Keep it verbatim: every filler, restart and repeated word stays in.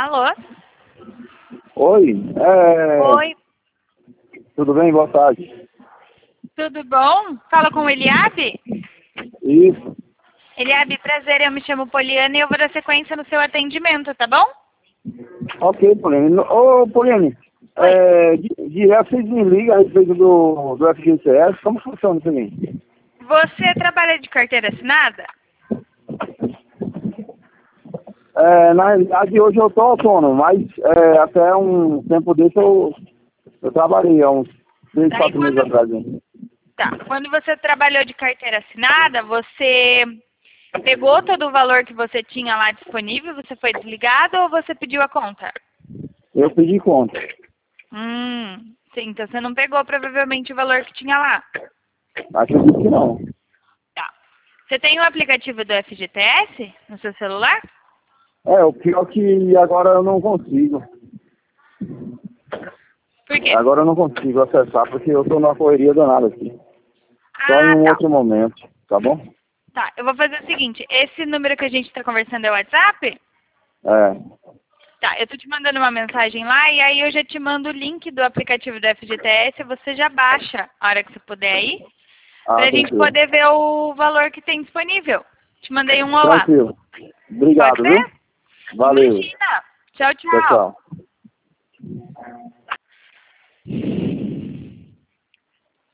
Alô? Oi, é... Oi, tudo bem? Boa tarde. tudo bom? Fala com o Eliabe? Isso, Eliabe, prazer, eu me chamo Poliana e eu vou dar sequência no seu atendimento, tá bom? ok, Poliane. Ô, Poliane, Oi. é, di- direto vocês me ligam a respeito do, do F G C S, como funciona isso aí? Você trabalha de carteira assinada? É, na realidade, hoje eu tô autônomo, mas é, até um tempo desse eu, eu trabalhei, há uns três, Daí quatro meses quando... atrás. Hein? Tá, quando você trabalhou de carteira assinada, você pegou todo o valor que você tinha lá disponível, você foi desligado ou você pediu a conta? Eu pedi conta. Hum, sim, então você não pegou provavelmente o valor que tinha lá. Acredito que não. Tá. Você tem o aplicativo do F G T S no seu celular? É, o pior é que agora eu não consigo. Por quê? Agora eu não consigo acessar porque eu tô numa correria danada aqui. Só em Ah, um tá. outro momento, tá bom? Tá, eu vou fazer o seguinte, esse número que a gente está conversando é o WhatsApp? É. Tá, eu tô te mandando uma mensagem lá e aí eu já te mando o link do aplicativo do F G T S, você já baixa a hora que você puder aí, Ah, pra gente tranquilo. poder ver o valor que tem disponível. Te mandei um olá. Tranquilo. Pode Obrigado, viu? ser? Valeu. Imagina. Tchau, Tchau, tchau. tchau.